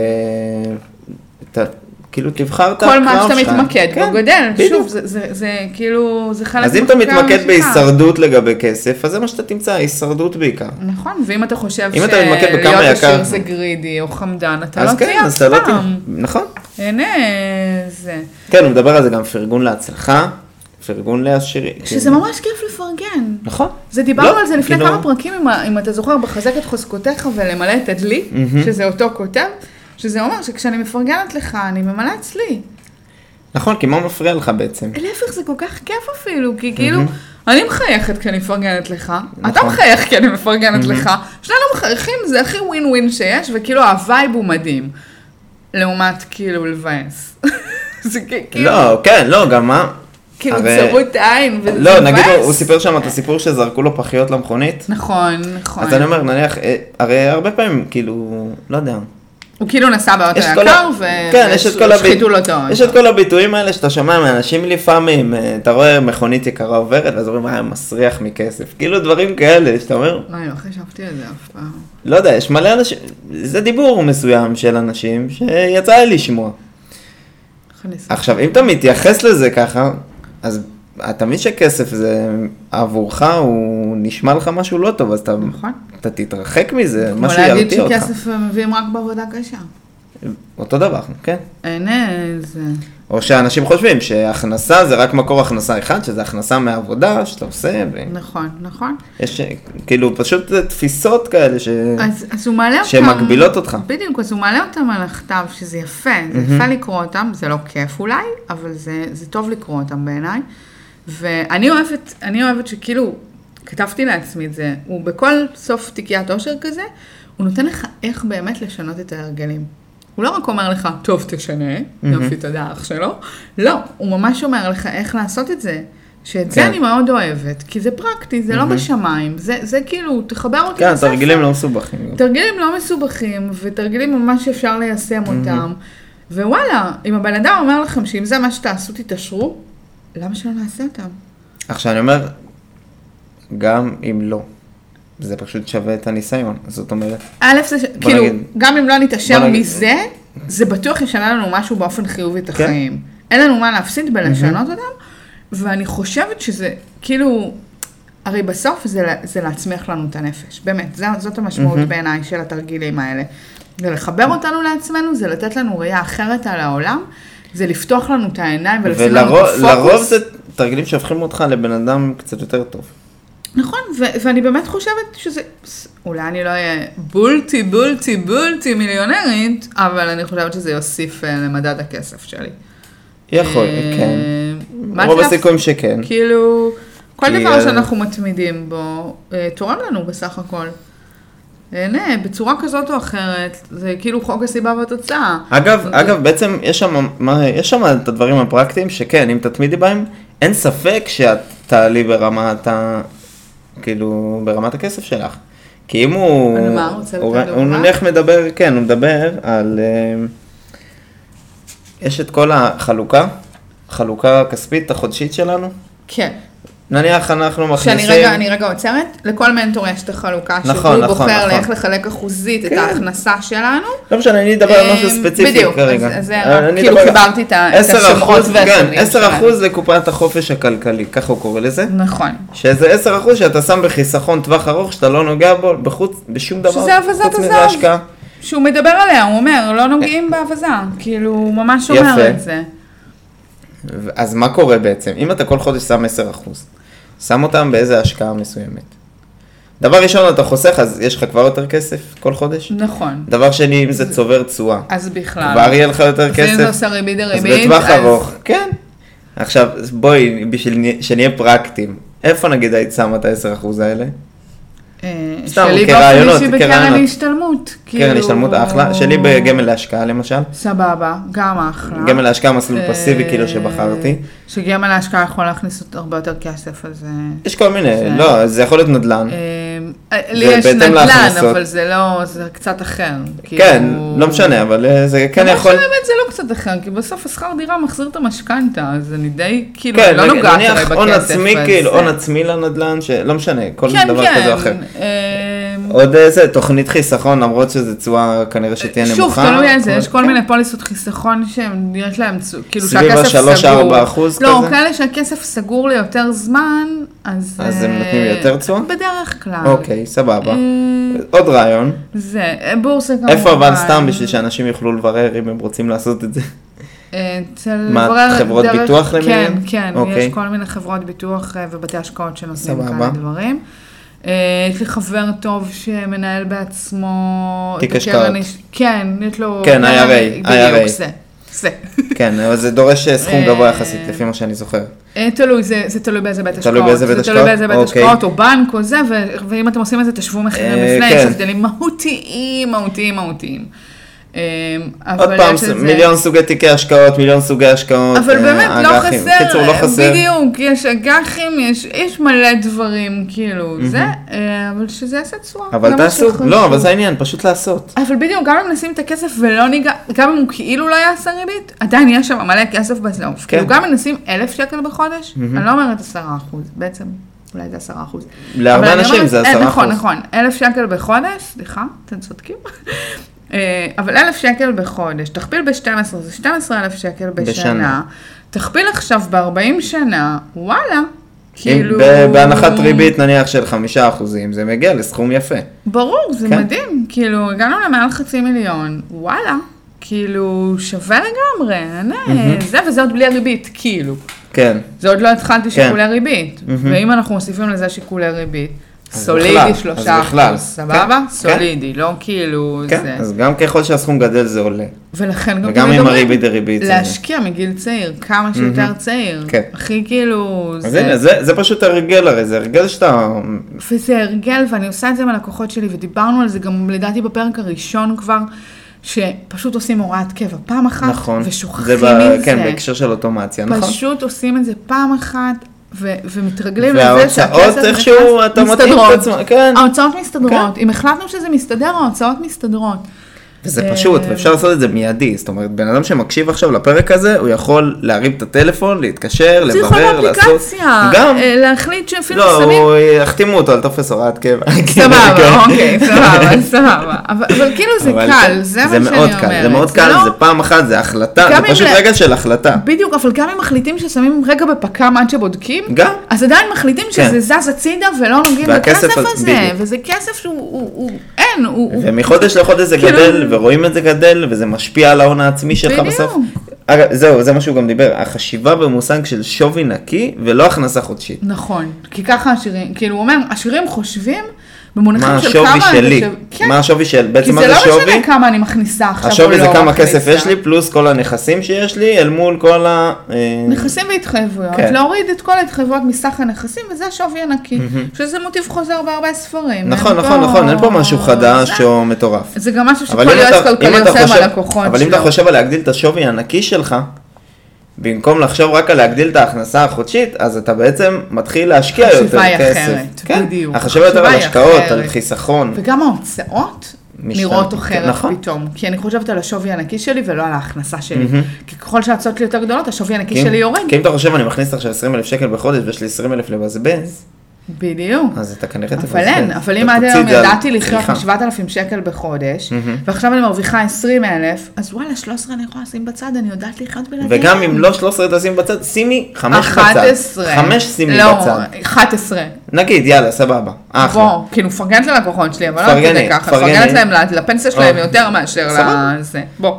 כאילו תבחר את כל מה שאתה מתמקד, הוא גדל, שוב, זה כאילו, זה חלק... אז אם אתה מתמקד בהישרדות לגבי כסף, אז זה מה שאתה תמצא, הישרדות בעיקר. נכון, ואם אתה חושב שלהיות עשיר זה גרידי או חמדן, אתה לא תהיה אף פעם. נכון. הנה, זה... כן, הוא מדבר על זה גם פרגון להצלחה, פרגון לעשירי. שזה ממש כיף לפרגן. נכון. זה דיברנו על זה לפני כמה פרקים, אם אתה זוכר, בחזק את חוזקותיך ולמלא את הדלי, שזה אותו כותב. שזה אומר שכשאני מפרגנת לך, אני ממלא אצלי. נכון, כי מה מפריע לך בעצם? להפך, זה כל כך כיף אפילו, כי כאילו, אני מחייכת כשאני מפרגנת לך, אתה מחייך כי אני מפרגנת לך, שנינו מחייכים, זה הכי ווין ווין שיש, וכאילו הווייב הוא מדהים. לעומת כאילו לבאס. לא, כן, לא, גם מה? כאילו צרות עין, וזה לא, נגיד, הוא סיפר שם את הסיפור שזרקו לו פחיות למכונית. נכון, נכון. אז אני אומר, נניח, הרי הרבה פעמים, כאילו, לא יודע. הוא כאילו נסע באוטו יקר, ושחיתו לו את האוטו. יש את כל הביטויים האלה שאתה שומע מאנשים לפעמים, אתה רואה מכונית יקרה עוברת, ואז אומרים, מה, מסריח מכסף. כאילו דברים כאלה, שאתה אומר... לא, לא חשבתי על זה אף פעם. לא יודע, יש מלא אנשים, זה דיבור מסוים של אנשים שיצא לי לשמוע. עכשיו, אם אתה מתייחס לזה ככה, אז אתה מבין שכסף זה עבורך, הוא נשמע לך משהו לא טוב, אז אתה, נכון. אתה תתרחק מזה, משהו ירתיע אותך. כמו להגיד שכסף מביאים רק בעבודה קשה. אותו דבר, כן. אין איזה... או שאנשים חושבים שהכנסה זה רק מקור הכנסה אחד, שזה הכנסה מהעבודה שאתה עושה. ו... נכון, נכון. יש כאילו פשוט תפיסות כאלה ש... אז, אז הוא מעלה אותם... שמגבילות אותך. בדיוק, אז הוא מעלה אותם על הכתב, שזה יפה, זה mm-hmm. יפה לקרוא אותם, זה לא כיף אולי, אבל זה, זה טוב לקרוא אותם בעיניי. ואני אוהבת, אני אוהבת שכאילו, כתבתי לעצמי את זה, הוא בכל סוף תיקיית אושר כזה, הוא נותן לך איך באמת לשנות את ההרגלים. הוא לא רק אומר לך, טוב תשנה, יופי תודה אח שלו, לא, הוא ממש אומר לך איך לעשות את זה, שאת זה אני מאוד אוהבת, כי זה פרקטי, זה לא בשמיים, זה כאילו, תחבר אותי לספר. כן, תרגילים לא מסובכים. תרגילים לא מסובכים, ותרגילים ממש אפשר ליישם אותם, ווואלה, אם הבן אדם אומר לכם שאם זה מה שתעשו תתעשרו, למה שלא נעשה אותם? עכשיו אני אומר, גם אם לא, זה פשוט שווה את הניסיון, זאת אומרת. א' זה, כאילו, גם אם לא נתעשר מזה, זה בטוח ישנה לנו משהו באופן חיובי את החיים. אין לנו מה להפסיד בלשנות אותם, ואני חושבת שזה, כאילו, הרי בסוף זה, זה להצמיח לנו את הנפש, באמת, זאת, זאת המשמעות mm-hmm. בעיניי של התרגילים האלה. זה לחבר אותנו לעצמנו, זה לתת לנו ראייה אחרת על העולם, זה לפתוח לנו את העיניים ולשים לנו את הפוקוס. ולרוב זה תרגילים שהופכים אותך לבן אדם קצת יותר טוב. נכון, ו- ואני באמת חושבת שזה, אולי אני לא אהיה בולטי, בולטי, בולטי מיליונרית, אבל אני חושבת שזה יוסיף למדד הכסף שלי. יכול, כן. רוב הסיכויים שכן. כאילו, כל דבר שאנחנו מתמידים בו, תורם לנו בסך הכל. הנה, בצורה כזאת או אחרת, זה כאילו חוק הסיבה והתוצאה. אגב, אגב, בעצם יש שם, יש שם את הדברים הפרקטיים שכן, אם תתמידי בהם, אין ספק שאת תעלי ברמת ה... כאילו, ברמת הכסף שלך. כי אם הוא... על מה? רוצה לתת דוגמה? הוא נניח מדבר, כן, הוא מדבר על... יש את כל החלוקה, חלוקה הכספית החודשית שלנו. כן. נניח אנחנו מכניסים... שאני רגע, אני רגע עוצרת, לכל מנטור יש את החלוקה, נכון, שהוא נכון, בוחר נכון. לאיך לחלק אחוזית כן. את ההכנסה שלנו. לא משנה, אני אדבר על משהו ספציפי בדיוק, כרגע. אז זה כאילו קיבלתי את השמות והסמים כן, עשרה אחוז לקופת החופש הכלכלי, ככה הוא קורא לזה. נכון. שזה עשרה אחוז שאתה שם בחיסכון טווח ארוך, שאתה לא נוגע בו בחוץ, בשום דבר. שזה אבזת הזהב. שהוא מדבר עליה, הוא אומר, לא נוגעים באבזה. כאילו, הוא ממש אומר את זה. אז מה קורה בעצם? אם אתה כל חודש שם עשרה אחוז, שם אותם באיזה השקעה מסוימת. דבר ראשון, אתה חוסך, אז יש לך כבר יותר כסף כל חודש? נכון. דבר שני, אם זה צובר תשואה. אז בכלל. כבר יהיה לך יותר כסף. ואם זה עושה ריבית דריבית. אז בטווח ארוך. כן. עכשיו, בואי, בשביל שנהיה פרקטיים. איפה נגיד היית שמה את ה-עשרה אחוז האלה? שלי באופן אישי בקרן להשתלמות. קרן להשתלמות, אחלה. שלי בגמל להשקעה למשל. סבבה, גם אחלה. גמל להשקעה מסלול פסיבי כאילו שבחרתי. שגמל להשקעה יכול להכניס הרבה יותר כסף, אז... יש כל מיני, לא, זה יכול להיות נדל"ן. לי יש נדל"ן, אבל זה לא, זה קצת אחר. כן, לא משנה, אבל זה כן יכול... באמת זה לא קצת אחר, כי בסוף השכר דירה מחזיר את המשכנתה, אז אני די, כאילו, לא נוגעת עליי בכסף. הון עצמי, כאילו, הון עצמי לנדל"ן, לא משנה, כל דבר כזה או אחר. עוד איזה תוכנית חיסכון, למרות שזה צורה כנראה שתהיה נמוכה. שוב, תלוי איזה, יש כל מיני פוליסות חיסכון שיש להם, כאילו שהכסף סגור. סביב ה-שלוש עד ארבע אחוז כזה? לא, כאלה שהכסף סגור ליותר זמן, אז... אז הם נותנים יותר תשואה? בדרך כלל. אוקיי, סבבה. עוד רעיון. זה, בורסה כמובן. איפה אבל סתם בשביל שאנשים יוכלו לברר אם הם רוצים לעשות את זה? מה, חברות ביטוח למיניהם? כן, כן, יש כל מיני חברות ביטוח ובתי השקעות שנושאים כאלה דברים. יש לי חבר טוב שמנהל בעצמו... תיק השקעות. כן, יש לו... כן, איי אר איי. בדיוק, זה. זה. כן, אבל זה דורש סכום גבוה יחסית, לפי מה שאני זוכר. תלוי, זה תלוי באיזה בית השקעות. תלוי באיזה בית השקעות? זה תלוי באיזה בית השקעות, או בנק או זה, ואם אתם עושים את זה, תשבו מחירים לפני, יש הבדלים מהותיים, מהותיים, מהותיים. עוד פעם, מיליון סוגי תיקי השקעות, מיליון סוגי השקעות, אבל באמת לא חסר, בדיוק, יש אג"חים, יש מלא דברים, כאילו, זה, אבל שזה יעשה צורה. אבל תעשו, לא, אבל זה העניין, פשוט לעשות. אבל בדיוק, גם אם נשים את הכסף ולא ניגע, גם אם הוא כאילו לא יעשה ריבית, עדיין יש שם מלא כסף בסוף. כאילו, גם אם נשים אלף שקל בחודש, אני לא אומרת עשרה אחוז, בעצם. אולי זה עשרה אחוז. להרבה אנשים זה עשרה אחוז. נכון, נכון, אלף שקל בחודש, סליחה, אתם צודקים. אבל אלף שקל בחודש, תכפיל ב-שתים עשרה, זה שנים עשר אלף שקל בשנה, תכפיל עכשיו ב-ארבעים שנה, וואלה, כאילו... בהנחת ריבית נניח של חמישה אחוזים, זה מגיע לסכום יפה. ברור, זה מדהים, כאילו, הגענו למעל חצי מיליון, וואלה, כאילו, שווה לגמרי, זה וזה עוד בלי הריבית, כאילו. כן. זה עוד לא התחלתי שיקולי ריבית, ואם אנחנו מוסיפים לזה שיקולי ריבית, סולידי שלושה אחוז, סבבה? סולידי, לא כאילו זה. כן, אז גם ככל שהסכום גדל זה עולה. ולכן גם וגם עם הריבית דריבית. להשקיע מגיל צעיר, כמה שיותר צעיר. כן. הכי כאילו... אז הנה, זה פשוט הרגל הרי, זה הרגל שאתה... וזה הרגל, ואני עושה את זה מהלקוחות שלי, ודיברנו על זה גם לדעתי בפרק הראשון כבר, שפשוט עושים הוראת קבע פעם אחת, נכון. ושוכחים מזה. כן, בהקשר של אוטומציה, נכון? פשוט עושים את זה פעם אחת, ומתרגלים לזה שהכסף איכשהו מסתדרות. ההוצאות מסתדרות. אם החלטנו שזה מסתדר, ההוצאות מסתדרות. וזה פשוט, ואפשר לעשות את זה מיידי, זאת אומרת, בן אדם שמקשיב עכשיו לפרק הזה, הוא יכול להרים את הטלפון, להתקשר, לברר, לעשות... זה יכול באפליקציה, גם... להחליט שאפילו לא, שמים... לא, יחתימו אותו על טופס הוראת קבע. סבבה, אוקיי, סבבה, סבבה. אבל כאילו זה קל, זה מה שאני אומרת. זה מאוד קל, זה מאוד קל, זה פעם אחת, זה החלטה, זה פשוט רגע של החלטה. בדיוק, אבל גם אם מחליטים ששמים רגע בפקם עד שבודקים, גם. אז עדיין מחליטים שזה זז הצידה ולא נוגעים בכסף הזה, וזה כסף שהוא, אין, הוא... ומחודש לחודש זה גדל, ורואים את זה גדל, וזה משפיע על ההון העצמי שלך בסוף. אגב, זהו, זה מה שהוא גם דיבר, החשיבה במושג של שווי נקי, ולא הכנסה חודשית. נכון, כי ככה השירים, כאילו הוא אומר, השירים חושבים, במונחים מה של השווי כמה... שלי? כן. מה השווי של... בעצם מה זה שווי? כי זה לא שווי? משנה כמה אני מכניסה עכשיו או לא השווי מכניסה. זה כמה כסף יש לי, פלוס כל הנכסים שיש לי, אל מול כל ה... נכסים והתחייבויות. כן. להוריד את כל ההתחייבויות מסך הנכסים, וזה השווי הנקי. שזה מוטיב חוזר בהרבה ספרים. נכון, נכון, פה... נכון, אין פה משהו חדש זה... או מטורף. זה גם משהו שכל אבל אם יועץ אתה- כלכלי אם אתה עושה עם חושב- הלקוחות שלו. אבל אם אתה חושב על להגדיל את השווי הנקי שלך, במקום לחשוב רק על להגדיל את ההכנסה החודשית, אז אתה בעצם מתחיל להשקיע יותר כסף. החשיבה היא אחרת, כן, בדיוק. החשיבה יותר על החשיבה היא השקעות, אחרת. על חיסכון. וגם ההוצאות משתנה. נראות אחרת נכון. פתאום. כי אני חושבת על השווי הנקי שלי ולא על ההכנסה שלי. כי ככל שההוצאות לי יותר גדולות, השווי הנקי כי אם- שלי יורד. כי אם אתה חושב, אני מכניס עכשיו עשרים אלף שקל בחודש, ויש לי עשרים אלף לבזבז, בדיוק. אז אתה כנראה תבזבז. אבל אין, אבל אם אתה עד תוציא היום את זה על ידעתי לחיות צריכה. מ-שבעת אלפים שקל בחודש, ועכשיו אני מרוויחה עשרים אלף, אז וואלה, שלוש עשרה אני יכולה לשים בצד, אני יודעת לחיות בלעדיהם. וגם אם לא שלוש עשרה תשים בצד, שימי חמש אחת בצד. עשרה. חמש שימי לא, בצד. אחת עשרה. נגיד, יאללה, סבבה. אחלה. בוא, כאילו מפרגנת ללקוחות שלי, אבל לא פרגני, כדי ככה, פרגני. מפרגנת להם לפנסיה שלהם אה. יותר מאשר סבבה. לזה. בוא.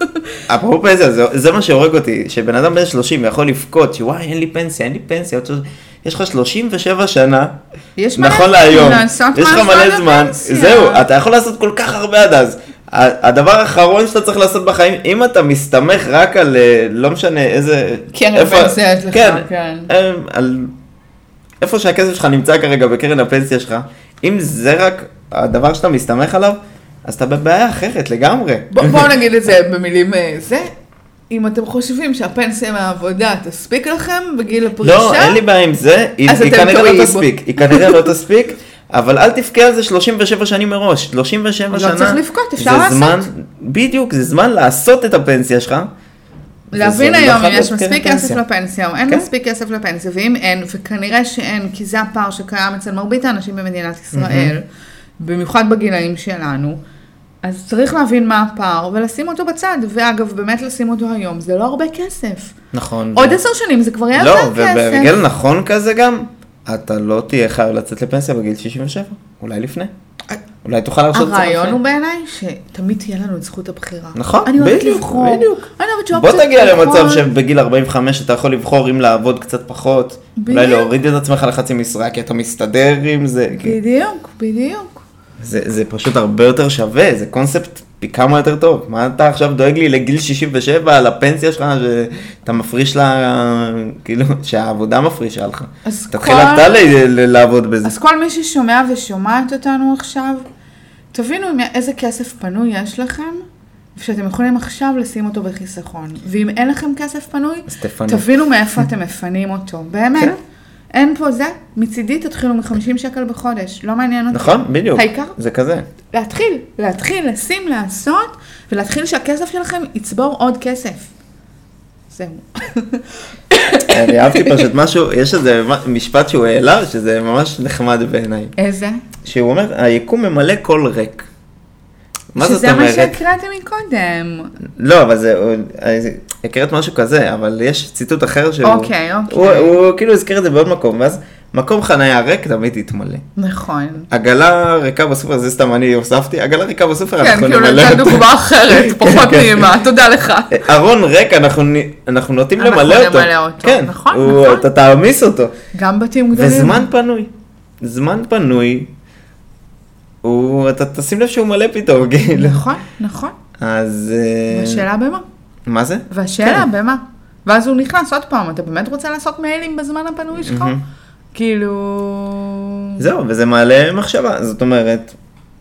אפרופו פנסיה, זה, זה מה שהורג אותי, שבן אדם בן שלושים יכול לבכות, שוואי, אין לי פנסיה, אין לי פנסיה, עוד שלוש- יש לך שלושים ושבע שנה, יש מלא נכון זמן להיום, לעשות יש לך משהו מלא על זמן, הפנסיה. זהו, אתה יכול לעשות כל כך הרבה עד אז. ה- הדבר האחרון שאתה צריך לעשות בחיים, אם אתה מסתמך רק על, אה, לא משנה איזה... קרן איפה- פנסיה יש לך, כן, כן. אה, על... איפה שהכסף שלך נמצא כרגע בקרן הפנסיה שלך, אם זה רק הדבר שאתה מסתמך עליו, אז אתה בבעיה אחרת לגמרי. בוא- בואו נגיד את זה במילים אה, זה. אם אתם חושבים שהפנסיה מהעבודה תספיק לכם בגיל הפרישה, לא, אין לי בעיה עם זה, היא אז היא אתם כנראה טועים. לא תספיק, היא כנראה לא תספיק, אבל אל תבכה על זה שלושים ושבע שנים מראש, שלושים ושבע לא שנה, צריך לבכות, אפשר זה לעשות. זמן, בדיוק, זה זמן לעשות את הפנסיה שלך. להבין וזה היום לא אם יש חייב להיות מספיק קרן כסף פנסיה. לפנסיה או אין כן. מספיק כסף לפנסיה, ואם אין, וכנראה שאין, כי זה הפער שקיים אצל מרבית האנשים במדינת ישראל, במיוחד בגילאים שלנו, אז צריך להבין מה הפער ולשים אותו בצד, ואגב, באמת לשים אותו היום, זה לא הרבה כסף. נכון. עוד עשר שנים זה כבר יהיה לא, יותר כסף. ובגיל נכון כזה גם, אתה לא תהיה חייב לצאת לפנסיה בגיל שישים ושבע, אולי לפני. אולי תוכל לעשות את זה הרעיון לפני. הוא בעיניי שתמיד תהיה לנו את זכות הבחירה. נכון, אני אוהבת בדיוק, לבחור. בדיוק. אני אוהבת בוא שאופציות תגיע למצב פתוחות. שבגיל ארבעים וחמש אתה יכול לבחור אם לעבוד קצת פחות, אולי בדיוק. להוריד את עצמך לחצי משרה, כי אתה מסתדר עם זה. כי- בדיוק, בדיוק. זה, זה פשוט הרבה יותר שווה, זה קונספט פי כמה יותר טוב. מה אתה עכשיו דואג לי לגיל שישים ושבע על הפנסיה שלך, שאתה מפריש לה, כאילו, שהעבודה מפרישה לך. אז תתחיל כל- אתה ל- ל- לעבוד בזה. אז כל מי ששומע ושומעת אותנו עכשיו, תבינו עם איזה כסף פנוי יש לכם, ושאתם יכולים עכשיו לשים אותו בחיסכון. ואם אין לכם כסף פנוי, אז תפנו. תבינו מאיפה אתם מפנים אותו. באמת. כן. אין פה זה, מצידי תתחילו מ-חמישים שקל בחודש, לא מעניין אותי. נכון, בדיוק. העיקר, זה כזה. להתחיל, להתחיל, לשים, לעשות, ולהתחיל שהכסף שלכם יצבור עוד כסף. זהו. אני אהבתי פשוט משהו, יש איזה משפט שהוא העלה, שזה ממש נחמד בעיניי. איזה? שהוא אומר, היקום ממלא כל ריק. מה זאת שזה מה אומרת? שהקראתי מקודם. לא, אבל זה, הוא- הקראת משהו כזה, אבל יש ציטוט אחר שהוא... אוקיי, אוקיי. הוא, הוא כאילו הזכיר את זה בעוד מקום, ואז מקום חניה ריק תמיד יתמלא. נכון. עגלה ריקה בסופר, זה סתם אני הוספתי, עגלה ריקה בסופר, כן, אנחנו כאילו נמלא נתן אותו. דוגמה אחרת, פחות כן. נעימה, תודה לך. ארון ריק, אנחנו, נ- אנחנו נוטים אנחנו למלא אותו. נמלא אותו, כן, נכון, הוא, נכון. אתה תעמיס אותו. גם בתים גדולים. וזמן פנוי. זמן פנוי, הוא, אתה תשים לב שהוא מלא פתאום, כאילו. נכון, נכון. אז... אה, והשאלה במה? מה זה? והשאלה כן. במה? ואז הוא נכנס עוד פעם, אתה באמת רוצה לעשות מיילים בזמן הפנוי שלך? מהמם. כאילו... זהו, וזה מעלה מחשבה, זאת אומרת...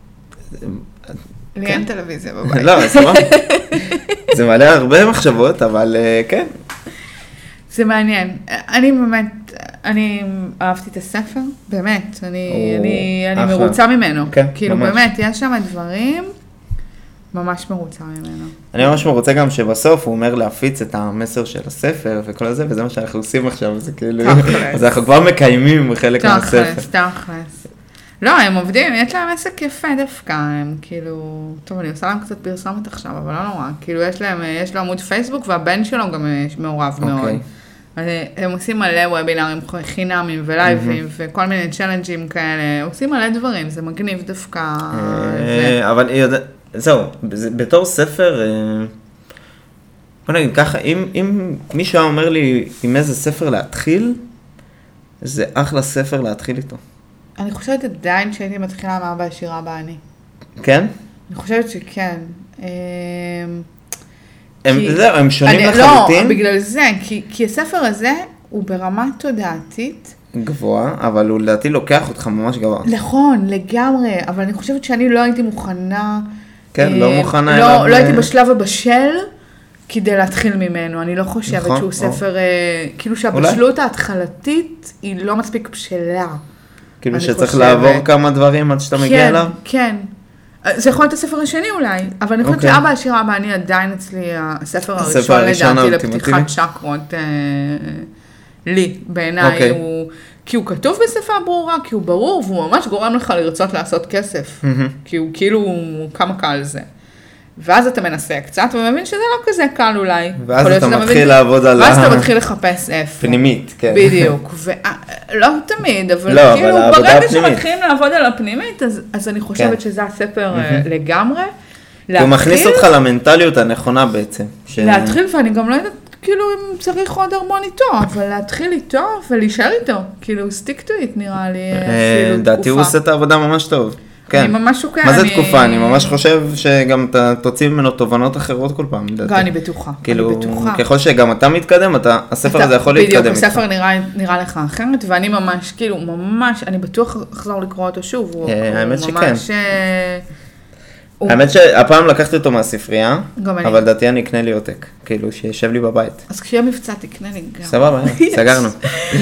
לי אין טלוויזיה בבית. לא, סבבה. זה מעלה הרבה מחשבות, אבל אה, כן. זה מעניין. אני באמת, אני אהבתי את הספר, באמת. אני, או, אני, אני אחלה. מרוצה ממנו. כן, כאילו ממש. באמת, יש שם דברים ממש מרוצה ממנו. אני ממש מרוצה גם שבסוף הוא אומר להפיץ את המסר של הספר וכל זה, וזה מה שאנחנו עושים עכשיו, זה כאילו, אז אנחנו כבר מקיימים חלק מהספר. תכלס, תכלס. לא, הם עובדים, יש להם עסק יפה דווקא, הם כאילו, טוב, אני עושה להם קצת פרסומת עכשיו, אבל לא נורא, כאילו יש להם, יש לו עמוד פייסבוק, והבן שלו גם מעורב מאוד. הם עושים מלא וובינרים חינמים ולייבים, וכל מיני צ'לנג'ים כאלה, עושים מלא דברים, זה מגניב דווקא. אבל זהו, בתור ספר, בוא נגיד ככה, אם מישהו אומר לי עם איזה ספר להתחיל, זה אחלה ספר להתחיל איתו. אני חושבת עדיין שהייתי מתחילה מאבא עשירה באני. כן? אני חושבת שכן. זהו, הם שונים לחלוטין? לא, בגלל זה, כי הספר הזה הוא ברמה תודעתית. גבוהה, אבל הוא לדעתי לוקח אותך ממש גבוה. נכון, לגמרי, אבל אני חושבת שאני לא הייתי מוכנה... כן, לא מוכנה אליו. לא הייתי בשלב הבשל כדי להתחיל ממנו. אני לא חושבת שהוא ספר, כאילו שהבשלות ההתחלתית היא לא מספיק בשלה. כאילו שצריך לעבור כמה דברים עד שאתה מגיע אליו? כן, כן. זה יכול להיות הספר השני אולי, אבל אני חושבת שאבא עשירה אבא, אני עדיין אצלי הספר הראשון לדעתי לפתיחת צ'קרות לי, בעיניי הוא, כי הוא כתוב בשפה ברורה, כי הוא ברור, והוא ממש גורם לך לרצות לעשות כסף, כי הוא כאילו כמה קל זה. ואז אתה מנסה קצת, ומבין שזה לא כזה קל אולי. ואז אתה מתחיל לעבוד על... ואז אתה מתחיל לחפש איפה. פנימית, כן. בדיוק. לא תמיד, אבל כאילו, ברגע שמתחילים לעבוד על הפנימית, אז אני חושבת שזה הספר לגמרי. הוא מכניס אותך למנטליות הנכונה בעצם. להתחיל, ואני גם לא יודעת, כאילו, אם צריך עוד הרמון איתו, אבל להתחיל איתו ולהישאר איתו. כאילו, stick to it נראה לי. דעתי הוא עושה את העבודה ממש טוב. אני ממש שוקע. מה זה תקופה? אני ממש חושב שגם אתה תוציא ממנו תובנות אחרות כל פעם. אני בטוחה. כאילו, ככל שגם אתה מתקדם, הספר הזה יכול להתקדם איתך. בדיוק, הספר נראה לך אחרת, ואני ממש, כאילו, ממש, אני בטוח אחזור לקרוא אותו שוב. האמת שכן. האמת שהפעם לקחתי אותו מהספרייה, אבל דעתי אני אקנה לי עותק, כאילו, שישב לי בבית. אז כשיהיה מבצע תקנה לי גם. סבבה, סגרנו.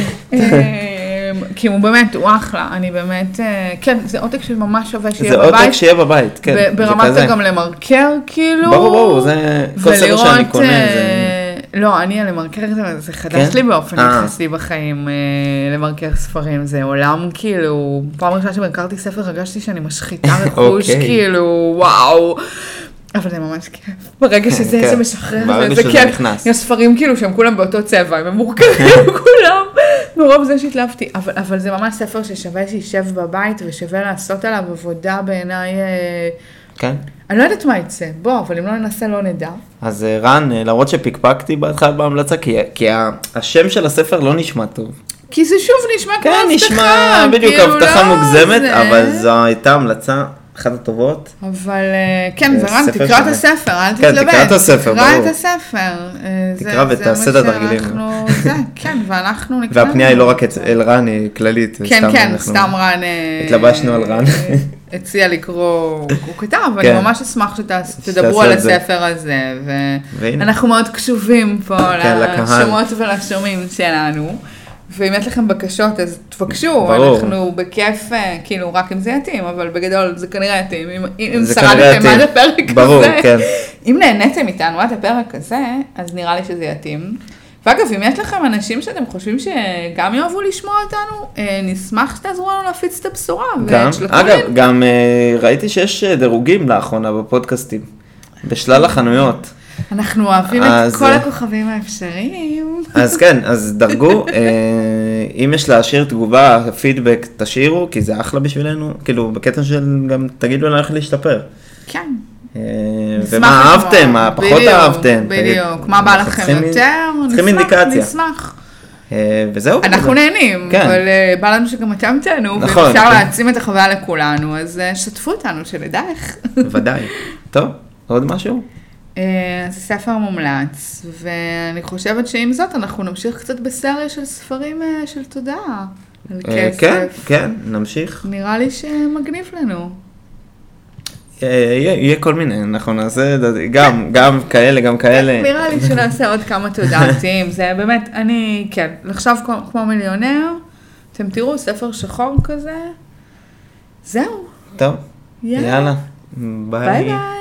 כי הוא באמת, הוא אחלה, אני באמת, כן, זה עותק שממש שווה שיהיה בבית. זה עותק שיהיה בבית, כן. ברמת זה גם למרקר, כאילו. ברור, ברור, זה כל ספר שאני קונה. לא, אני למרקר, זה חדש לי באופן יחסי בחיים, למרקר ספרים, זה עולם, כאילו, פעם ראשונה שמרקרתי ספר, הרגשתי שאני משחיתה רכוש, כאילו, וואו. אבל זה ממש כיף. ברגע שזה, זה משחרר, זה כיף. יש ספרים כאילו שהם כולם באותו צבע, הם מורכבים כולם. מרוב זה שהתלהבתי. אבל זה ממש ספר ששווה שישב בבית ושווה לעשות עליו עבודה בעיניי. כן. אני לא יודעת מה יצא. בוא, אבל אם לא ננסה לא נדע. אז רן, למרות שפיקפקתי בהתחלה בהמלצה, כי השם של הספר לא נשמע טוב. כי זה שוב נשמע כמו הבטחה. כן, נשמע בדיוק הבטחה מוגזמת, אבל זו הייתה המלצה. אחת הטובות. אבל כן, ורן, תקרא את הספר, אל תתלבט. כן, תקרא את הספר, ברור. תקרא את הספר. תקרא ותעשה את התרגילים. זה, כן, ואנחנו נקרא. והפנייה היא לא רק אל רן, היא כללית. כן, כן, סתם רן. התלבשנו על רן. הציע לקרוא, הוא כתב, ואני ממש אשמח שתדברו על הספר הזה. ואנחנו מאוד קשובים פה לשומעות ולשומעים שלנו. ואם יש לכם בקשות, אז תבקשו, אנחנו בכיף, כאילו, רק אם זה יתאים, אבל בגדול זה כנראה יתאים, אם שרדתם עד הפרק הזה, אם נהניתם איתנו עד הפרק הזה, אז נראה לי שזה יתאים. ואגב, אם יש לכם אנשים שאתם חושבים שגם יאהבו לשמוע אותנו, נשמח שתעזרו לנו להפיץ את הבשורה. אגב, גם ראיתי שיש דירוגים לאחרונה בפודקאסטים, בשלל החנויות. אנחנו אוהבים את כל הכוכבים האפשריים. אז כן, אז דרגו, אם יש להשאיר תגובה, פידבק, תשאירו, כי זה אחלה בשבילנו, כאילו בקטע של גם תגידו לנו איך להשתפר. כן. ומה אהבתם, מה פחות אהבתם. בדיוק, מה בא לכם יותר, נשמח. וזהו. אנחנו נהנים, אבל בא לנו שגם אתם תהנו, ואם אפשר להעצים את החוויה לכולנו, אז שתפו אותנו, שנדע איך. ודאי. טוב, עוד משהו? זה ספר מומלץ, ואני חושבת שעם זאת אנחנו נמשיך קצת בסריה של ספרים של תודעה. כן, כן, נמשיך. נראה לי שמגניב לנו. יהיה כל מיני, אנחנו נעשה גם, גם כאלה, גם כאלה. נראה לי שנעשה עוד כמה תודעתיים, זה באמת, אני, כן, לחשוב כמו מיליונר, אתם תראו ספר שחור כזה, זהו. טוב, יאללה, ביי.